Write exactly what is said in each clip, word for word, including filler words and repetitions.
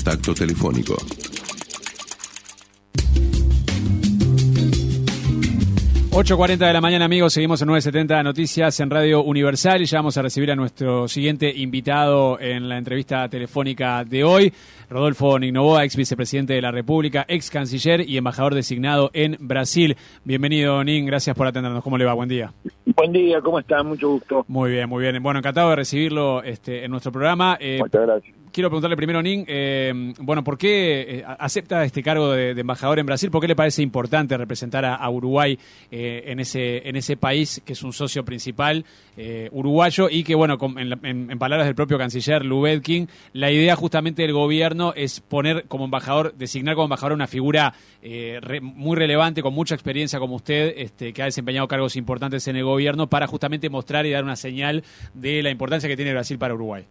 contacto telefónico. ocho cuarenta de la mañana, amigos, seguimos en novecientos setenta Noticias en Radio Universal y ya vamos a recibir a nuestro siguiente invitado en la entrevista telefónica de hoy, Rodolfo Nin Noboa, ex vicepresidente de la República, ex canciller y embajador designado en Brasil. Bienvenido, Nin, gracias por atendernos. ¿Cómo le va? Buen día. Buen día, ¿cómo está? Mucho gusto. Muy bien, muy bien. Bueno, encantado de recibirlo este, en nuestro programa. Eh, Muchas gracias. Quiero preguntarle primero, Nin, eh, bueno, ¿por qué eh, acepta este cargo de, de embajador en Brasil? ¿Por qué le parece importante representar a, a Uruguay eh, en ese en ese país que es un socio principal eh, uruguayo y que, bueno, con, en, en, en palabras del propio canciller Lubetkin, la idea justamente del gobierno es poner como embajador, designar como embajador una figura eh, re, muy relevante, con mucha experiencia como usted, este, que ha desempeñado cargos importantes en el gobierno, para justamente mostrar y dar una señal de la importancia que tiene Brasil para Uruguay?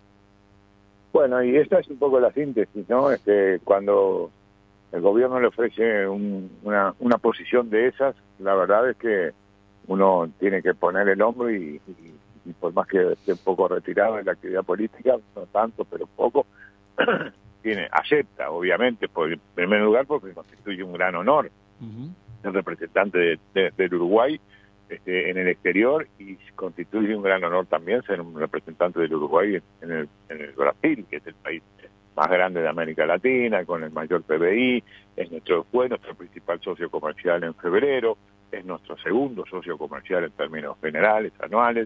Bueno, y esta es un poco la síntesis, ¿no? Este, cuando el gobierno le ofrece un, una, una posición de esas, la verdad es que uno tiene que poner el hombro y, y, y por más que esté un poco retirado de la actividad política, no tanto, pero poco, tiene acepta, obviamente, por, en primer lugar porque constituye un gran honor uh-huh. ser representante de, de, del Uruguay Este, en el exterior, y constituye un gran honor también ser un representante del Uruguay en el, en el Brasil, que es el país más grande de América Latina, con el mayor P B I, es nuestro, fue nuestro principal socio comercial en febrero, es nuestro segundo socio comercial en términos generales, anuales,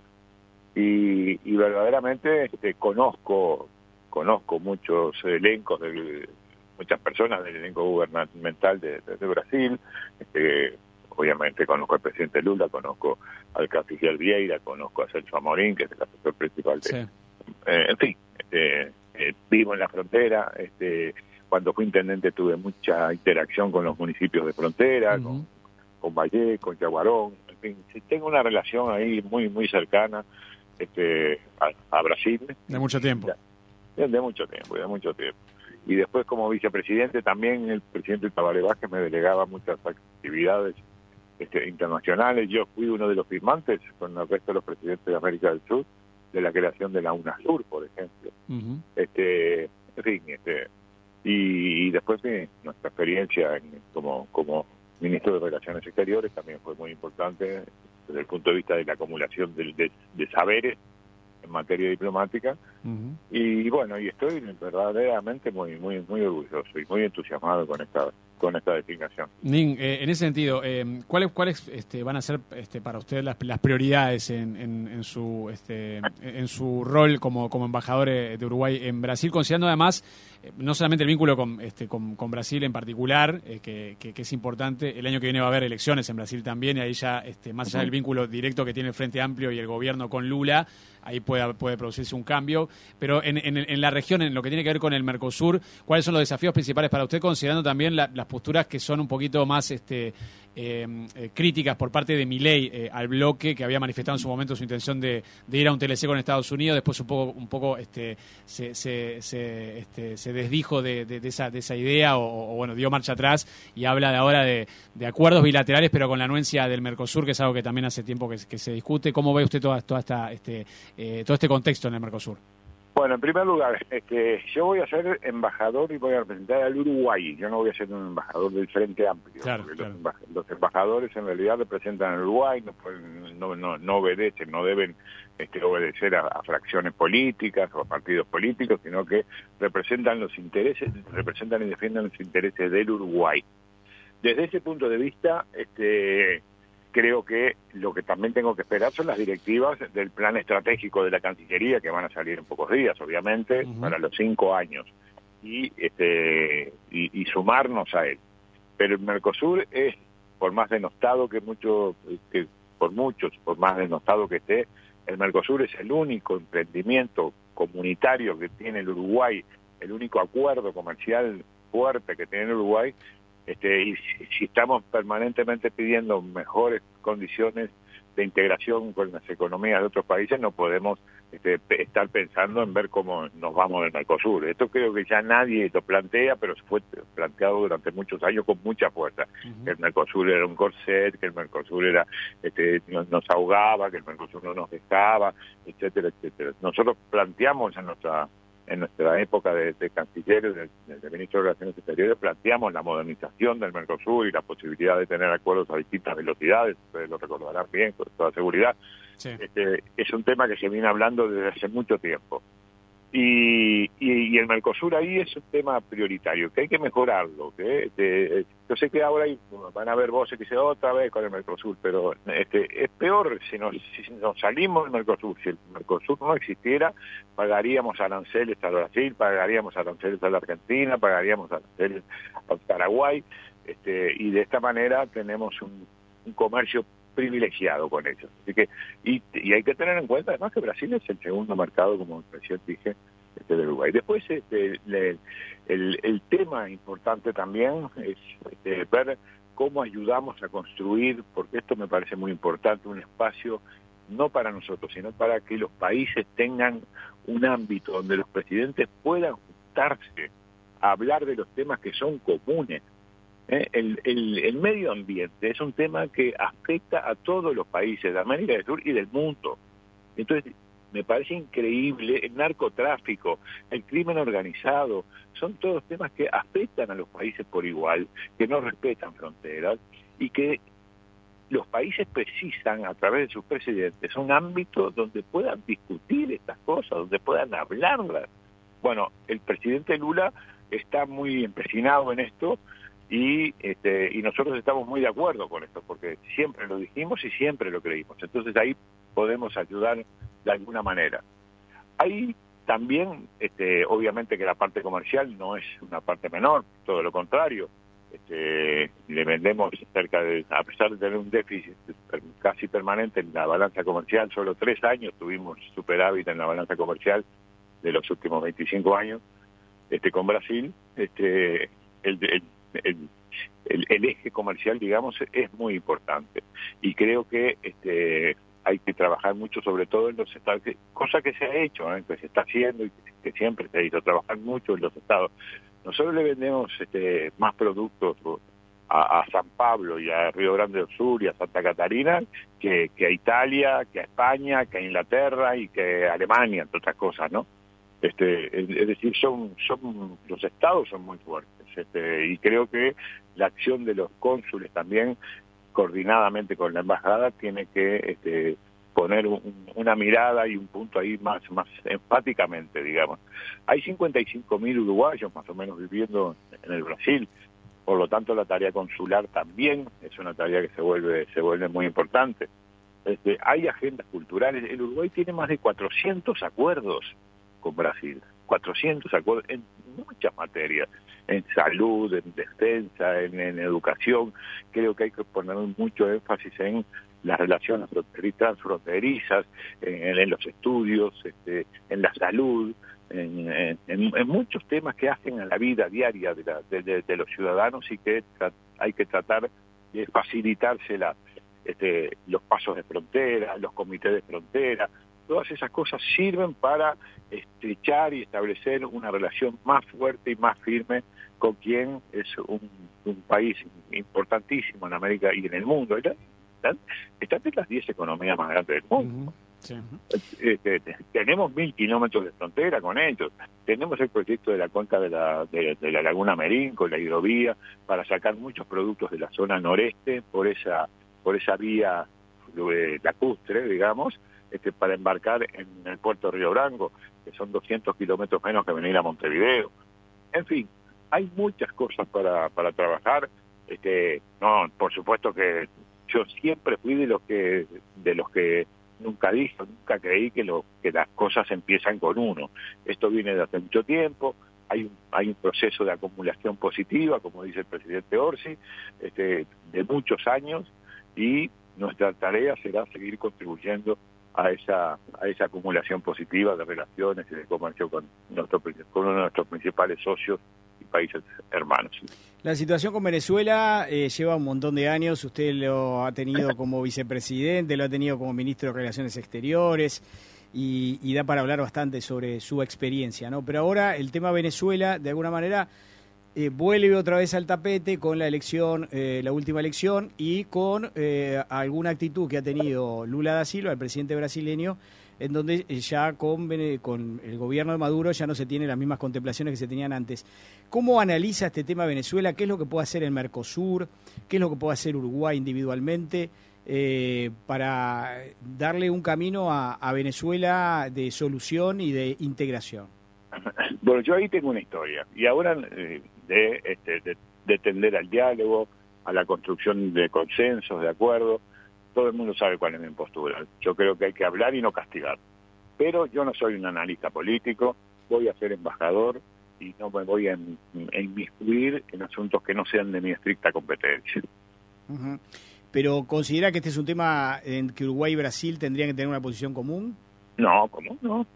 y, y verdaderamente este, conozco conozco muchos elencos, de, muchas personas del elenco gubernamental de, de, de Brasil, este, obviamente conozco al presidente Lula, conozco al canciller Vieira, conozco a Celso Amorín, que es el asesor principal de... Sí. Eh, en fin, este, eh, vivo en la frontera, este, cuando fui intendente tuve mucha interacción con los municipios de frontera, uh-huh. con, con Valle, con Yaguarón, en fin, tengo una relación ahí muy muy cercana este, a, a Brasil. De mucho tiempo. De, de mucho tiempo, de mucho tiempo. Y después como vicepresidente también el presidente Tabaré Vázquez me delegaba muchas actividades Este, internacionales. Yo fui uno de los firmantes con el resto de los presidentes de América del Sur de la creación de la UNASUR, por ejemplo. Uh-huh. Este, en fin, este, y, y después de nuestra experiencia en, como, como ministro de Relaciones Exteriores también fue muy importante desde el punto de vista de la acumulación de, de, de saberes en materia diplomática. Uh-huh. Y bueno, y estoy verdaderamente muy muy muy orgulloso y muy entusiasmado con esta con esta designación. Nin, eh, en ese sentido, eh, ¿cuáles cuáles este, van a ser este, para usted las, las prioridades en, en, en su este, en su rol como, como embajador de Uruguay en Brasil, considerando además eh, no solamente el vínculo con, este, con, con Brasil en particular, eh, que, que, que es importante, el año que viene va a haber elecciones en Brasil también, y ahí ya, este, más allá del vínculo directo que tiene el Frente Amplio y el gobierno con Lula, ahí puede, puede producirse un cambio, pero en, en, en la región, en lo que tiene que ver con el Mercosur, ¿cuáles son los desafíos principales para usted, considerando también la, las posturas que son un poquito más este, eh, eh, críticas por parte de Milei eh, al bloque, que había manifestado en su momento su intención de, de ir a un T L C con Estados Unidos, después un poco un poco este, se, se, se, este, se desdijo de, de, de, esa, de esa idea o, o bueno, dio marcha atrás y habla de ahora de, de acuerdos bilaterales, pero con la anuencia del Mercosur, que es algo que también hace tiempo que, que se discute. ¿Cómo ve usted toda, toda esta, este, eh, todo este contexto en el Mercosur? Bueno, en primer lugar, este, yo voy a ser embajador y voy a representar al Uruguay. Yo no voy a ser un embajador del Frente Amplio. Claro, porque claro. Los, embaj los embajadores en realidad representan al Uruguay, no, no, no, no obedecen, no deben este, obedecer a, a fracciones políticas o a partidos políticos, sino que representan los intereses, representan y defienden los intereses del Uruguay. Desde ese punto de vista, este... creo que lo que también tengo que esperar son las directivas del plan estratégico de la Cancillería, que van a salir en pocos días, obviamente, uh-huh. para los cinco años, y, este, y, y sumarnos a él. Pero el Mercosur es, por más denostado que, mucho, que por muchos, por más denostado que esté, el Mercosur es el único emprendimiento comunitario que tiene el Uruguay, el único acuerdo comercial fuerte que tiene el Uruguay. Este, y si, si estamos permanentemente pidiendo mejores condiciones de integración con las economías de otros países, no podemos este, estar pensando en ver cómo nos vamos del Mercosur. Esto creo que ya nadie lo plantea, pero fue planteado durante muchos años con mucha fuerza. Uh-huh. Que el Mercosur era un corset, que el Mercosur era este, nos, nos ahogaba, que el Mercosur no nos dejaba, etcétera, etcétera. Nosotros planteamos en nuestra en nuestra época de, de canciller, de, de ministro de Relaciones Exteriores, planteamos la modernización del Mercosur y la posibilidad de tener acuerdos a distintas velocidades, ustedes lo recordarán bien, con toda seguridad. Sí. Este, es un tema que se viene hablando desde hace mucho tiempo. Y, y, y el Mercosur ahí es un tema prioritario, que hay que mejorarlo. Que, este, yo sé que ahora hay, van a haber voces que dicen otra vez con el Mercosur, pero este, es peor si nos, si nos salimos del Mercosur. Si el Mercosur no existiera, pagaríamos aranceles a Brasil, pagaríamos aranceles a la Argentina, pagaríamos aranceles a Paraguay, este, y de esta manera tenemos un, un comercio privilegiado con ellos. Así que, y, y hay que tener en cuenta además que Brasil es el segundo mercado, como recién dije, este, de Uruguay. Después este, le, el, el tema importante también es este, ver cómo ayudamos a construir, porque esto me parece muy importante, un espacio no para nosotros, sino para que los países tengan un ámbito donde los presidentes puedan juntarse a hablar de los temas que son comunes. Eh, el, el, el medio ambiente es un tema que afecta a todos los países de América del Sur y del mundo. Entonces, me parece increíble el narcotráfico, el crimen organizado, son todos temas que afectan a los países por igual, que no respetan fronteras y que los países precisan, a través de sus presidentes, un ámbito donde puedan discutir estas cosas, donde puedan hablarlas. Bueno, el presidente Lula está muy empecinado en esto, Y, este, y nosotros estamos muy de acuerdo con esto, porque siempre lo dijimos y siempre lo creímos. Entonces ahí podemos ayudar de alguna manera. Hay también, este, obviamente que la parte comercial no es una parte menor, todo lo contrario. Este, le vendemos cerca de, a pesar de tener un déficit casi permanente en la balanza comercial, solo tres años tuvimos superávit en la balanza comercial de los últimos veinticinco años, este, con Brasil, este, el, el El, el, el eje comercial, digamos, es muy importante y creo que este, hay que trabajar mucho, sobre todo en los estados, que, cosa que se ha hecho, ¿eh? Que se está haciendo y que, que siempre se ha ido, trabajar mucho en los estados. Nosotros le vendemos este, más productos a, a San Pablo y a Río Grande do Sur y a Santa Catarina que, que a Italia, que a España, que a Inglaterra y que a Alemania, entre otras cosas, ¿no? Este, es, es decir, son, son los estados son muy fuertes. Este, y creo que la acción de los cónsules también, coordinadamente con la embajada, tiene que este, poner un, una mirada y un punto ahí más, más enfáticamente, digamos. Hay cincuenta y cinco mil uruguayos más o menos viviendo en el Brasil, por lo tanto la tarea consular también es una tarea que se vuelve, se vuelve muy importante. Este, hay agendas culturales. El Uruguay tiene más de cuatrocientos acuerdos con Brasil, cuatrocientos acuerdos en muchas materias, en salud, en defensa, en, en educación. Creo que hay que poner mucho énfasis en las relaciones transfronterizas, en, en los estudios, este, en la salud, en, en, en muchos temas que hacen a la vida diaria de, la, de, de, de los ciudadanos y que tra- hay que tratar de facilitársela, este, los pasos de frontera, los comités de frontera. Todas esas cosas sirven para estrechar y establecer una relación más fuerte y más firme con quien es un, un país importantísimo en América y en el mundo. Están, están en las diez economías más grandes del mundo. Uh-huh. Sí. Este, tenemos mil kilómetros de frontera con ellos. Tenemos el proyecto de la cuenca de la, de, de la Laguna Merín, con la hidrovía, para sacar muchos productos de la zona noreste por esa, por esa vía eh, lacustre, digamos, Este, para embarcar en el puerto de Río Branco, que son doscientos kilómetros menos que venir a Montevideo. En fin, hay muchas cosas para, para trabajar. Este, no, por supuesto que yo siempre fui de los que de los que nunca dije, nunca creí que, lo, que las cosas empiezan con uno. Esto viene de hace mucho tiempo. Hay un, hay un proceso de acumulación positiva, como dice el presidente Orsi, este, de muchos años, y nuestra tarea será seguir contribuyendo a esa a esa acumulación positiva de relaciones y de comercio con, nuestro, con uno de nuestros principales socios y países hermanos. La situación con Venezuela eh, lleva un montón de años. Usted lo ha tenido como vicepresidente, lo ha tenido como ministro de Relaciones Exteriores y, y da para hablar bastante sobre su experiencia, ¿no? Pero ahora el tema Venezuela, de alguna manera, Eh, vuelve otra vez al tapete con la elección, eh, la última elección, y con eh, alguna actitud que ha tenido Lula da Silva, el presidente brasileño, en donde ya con, con el gobierno de Maduro ya no se tienen las mismas contemplaciones que se tenían antes. ¿Cómo analiza este tema Venezuela? ¿Qué es lo que puede hacer el Mercosur? ¿Qué es lo que puede hacer Uruguay individualmente eh, para darle un camino a, a Venezuela de solución y de integración? Bueno, yo ahí tengo una historia, y ahora eh, de, este, de, de tender al diálogo, a la construcción de consensos, de acuerdos. Todo el mundo sabe cuál es mi postura. Yo creo que hay que hablar y no castigar. Pero yo no soy un analista político, voy a ser embajador y no me voy a, a inmiscuir en asuntos que no sean de mi estricta competencia. Uh-huh. ¿Pero considera que este es un tema en que Uruguay y Brasil tendrían que tener una posición común? No, ¿cómo no?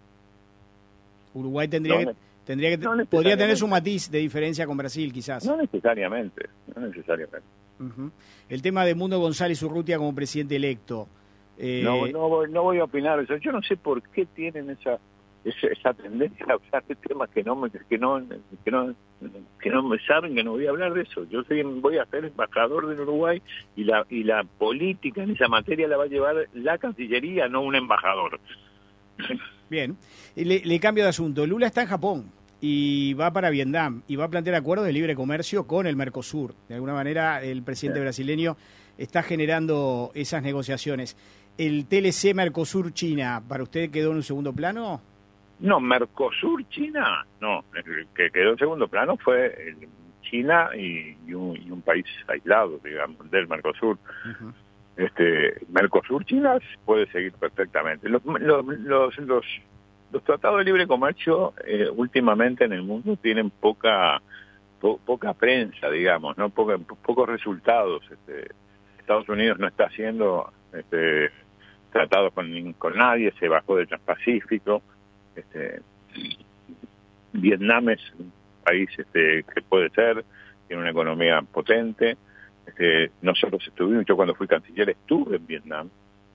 Uruguay tendría no, que... Tendría que no podría tener su matiz de diferencia con Brasil, quizás. No necesariamente, no necesariamente. Uh-huh. El tema de Mundo González Urrutia como presidente electo. Eh... No, no, voy, no voy a opinar eso. Yo no sé por qué tienen esa esa, esa tendencia a hablar de temas que no me que no que no que no me saben, que no voy a hablar de eso. Yo soy, voy a ser embajador de Uruguay y la y la política en esa materia la va a llevar la Cancillería, no un embajador. Bien, le, le cambio de asunto. Lula está en Japón y va para Vietnam y va a plantear acuerdos de libre comercio con el Mercosur. De alguna manera el presidente sí. brasileño está generando esas negociaciones. ¿El T L C Mercosur-China para usted quedó en un segundo plano? No, Mercosur-China, no. El que quedó en segundo plano fue China y, y, un, y un país aislado, digamos, del Mercosur. Uh-huh. Este, Mercosur-China puede seguir perfectamente. Los, los, los, los, los tratados de libre comercio eh, últimamente en el mundo tienen poca po, poca prensa, digamos, no Poca, pocos resultados. Este, Estados Unidos no está haciendo este, tratados con, con nadie, se bajó del Transpacífico. Este, Vietnam es un país este, que puede ser, tiene una economía potente. Este, nosotros estuvimos, yo cuando fui canciller estuve en Vietnam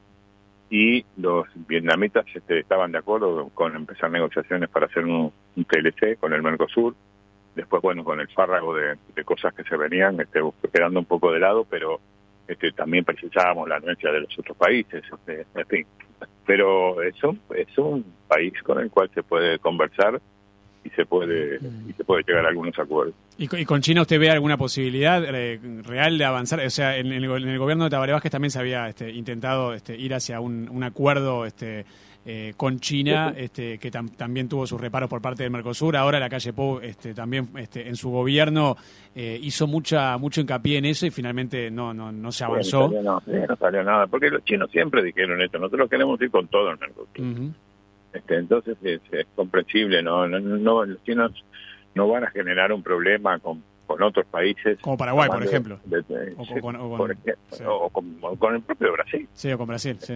y los vietnamitas este, estaban de acuerdo con empezar negociaciones para hacer un, un T L C con el Mercosur. Después, bueno, con el fárrago de, de cosas que se venían, este, quedando un poco de lado, pero este, también precisábamos la anuencia de los otros países, este, en fin. Pero es un, es un país con el cual se puede conversar y se puede y se puede llegar a algunos acuerdos. ¿Y con, y con China usted ve alguna posibilidad eh, real de avanzar? O sea, en, en, el, en el gobierno de Tabaré Vázquez también se había este, intentado este, ir hacia un, un acuerdo este, eh, con China, este, que tam, también tuvo sus reparos por parte del Mercosur. Ahora la calle Pou este, también este, en su gobierno eh, hizo mucha mucho hincapié en eso y finalmente no no no se avanzó. Bueno, no, salió, no, no salió nada, porque los chinos siempre dijeron esto, nosotros queremos ir con todo el Mercosur. Uh-huh. Este, entonces es, es comprensible, ¿no? No, no, los chinos no van a generar un problema con, con otros países. Como Paraguay, por ejemplo. De, de, de, o, sí, con, o, con, por ejemplo, sí. o, con, o con el propio Brasil. Sí, o con Brasil, sí.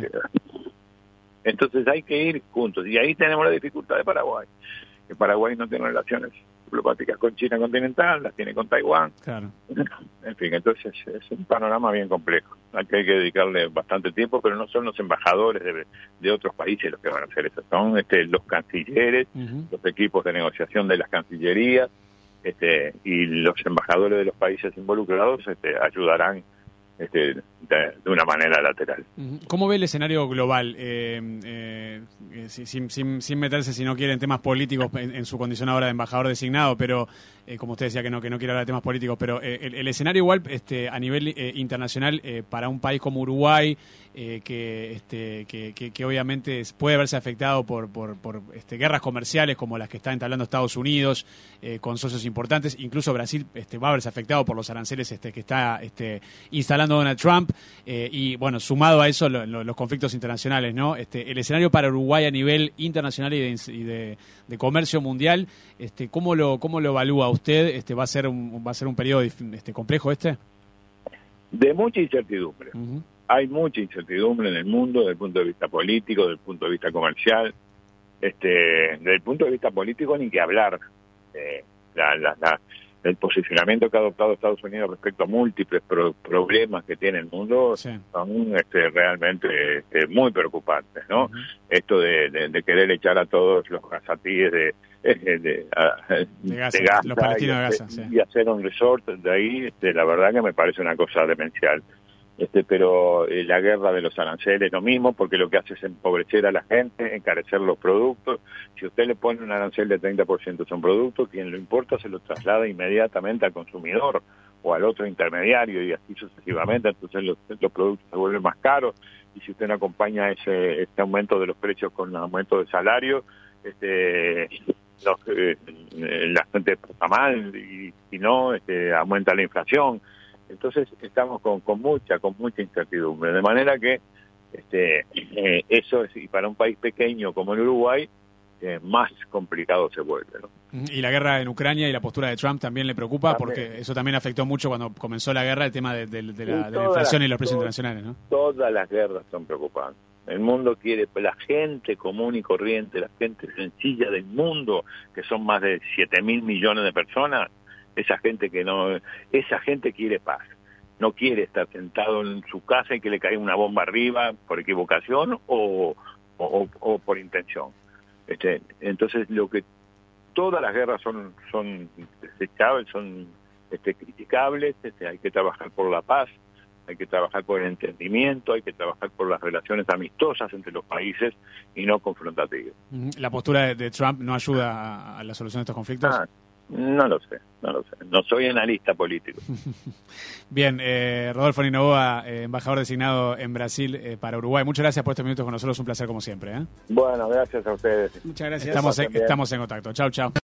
Entonces hay que ir juntos. Y ahí tenemos la dificultad de Paraguay. Que Paraguay no tiene relaciones diplomáticas con China continental, las tiene con Taiwán. Claro. En fin, entonces es un panorama bien complejo, al que hay que dedicarle bastante tiempo, pero no son los embajadores de, de otros países los que van a hacer eso, son este, los cancilleres, uh-huh. los equipos de negociación de las cancillerías, este, y los embajadores de los países involucrados este, ayudarán este, de, de una manera lateral. ¿Cómo ve el escenario global? Eh, eh, sin, sin, sin meterse, si no quiere, en temas políticos en, en su condición ahora de embajador designado, pero eh, como usted decía que no que no quiere hablar de temas políticos, pero eh, el, el escenario igual este, a nivel eh, internacional eh, para un país como Uruguay, eh, que, este, que, que, que obviamente puede verse afectado por, por, por este, guerras comerciales como las que está entablando Estados Unidos, eh, con socios importantes, incluso Brasil este, va a verse afectado por los aranceles este, que está este, instalando Donald Trump, eh, y bueno, sumado a eso lo, lo, los conflictos internacionales, ¿no? Este, el escenario para Uruguay a nivel internacional y de, y de, de comercio mundial, este, ¿cómo lo cómo lo evalúa usted? Este, ¿va a ser un va a ser un periodo este, complejo este? De mucha incertidumbre. Uh-huh. Hay mucha incertidumbre en el mundo desde el punto de vista político, desde el punto de vista comercial. Este, desde el punto de vista político ni que hablar. Eh, la, la, la el posicionamiento que ha adoptado Estados Unidos respecto a múltiples pro problemas que tiene el mundo sí. son este, realmente este, muy preocupantes, ¿no? Uh-huh. Esto de, de, de querer echar a todos los gazatíes de, de, de, a, de Gaza, de Gaza los palestinos y, de Gaza, sí. y hacer un resort de ahí, este, la verdad que me parece una cosa demencial. Este, pero eh, la guerra de los aranceles lo mismo, porque lo que hace es empobrecer a la gente, encarecer los productos. Si usted le pone un arancel de treinta por ciento a un producto, quien lo importa se lo traslada inmediatamente al consumidor o al otro intermediario y así sucesivamente, entonces los, los productos se vuelven más caros, y si usted no acompaña ese este aumento de los precios con aumento de salario, este, los, eh, la gente pasa mal, y si no, este, aumenta la inflación. Entonces estamos con, con mucha, con mucha incertidumbre, de manera que este, eh, eso es, y para un país pequeño como el Uruguay, eh, más complicado se vuelve, ¿no? Y la guerra en Ucrania y la postura de Trump también le preocupa, También. Porque eso también afectó mucho cuando comenzó la guerra, el tema de, de, de, la, Y de la todas inflación las- y los precios todas- internacionales, ¿no? Todas las guerras son preocupantes. El mundo quiere, la gente común y corriente, la gente sencilla del mundo, que son más de siete mil millones de personas, esa gente que no, esa gente quiere paz. No quiere estar sentado en su casa y que le caiga una bomba arriba por equivocación o, o, o por intención. Este, entonces, lo que todas las guerras son son desechables, son este, criticables. Este, hay que trabajar por la paz, hay que trabajar por el entendimiento, hay que trabajar por las relaciones amistosas entre los países y no confrontativas. La postura de, de Trump no ayuda a, a la solución de estos conflictos. Ah, no lo sé, no lo sé. No soy analista político. Bien, eh, Rodolfo Ninoboa, eh, embajador designado en Brasil eh, para Uruguay. Muchas gracias por estos minutos con nosotros, un placer como siempre. ¿eh? Bueno, gracias a ustedes. Muchas gracias. Estamos, en, También. estamos en contacto. Chau, chau.